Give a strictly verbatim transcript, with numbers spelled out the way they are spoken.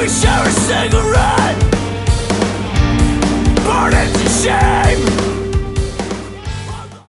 We share a cigarette, burn it to share.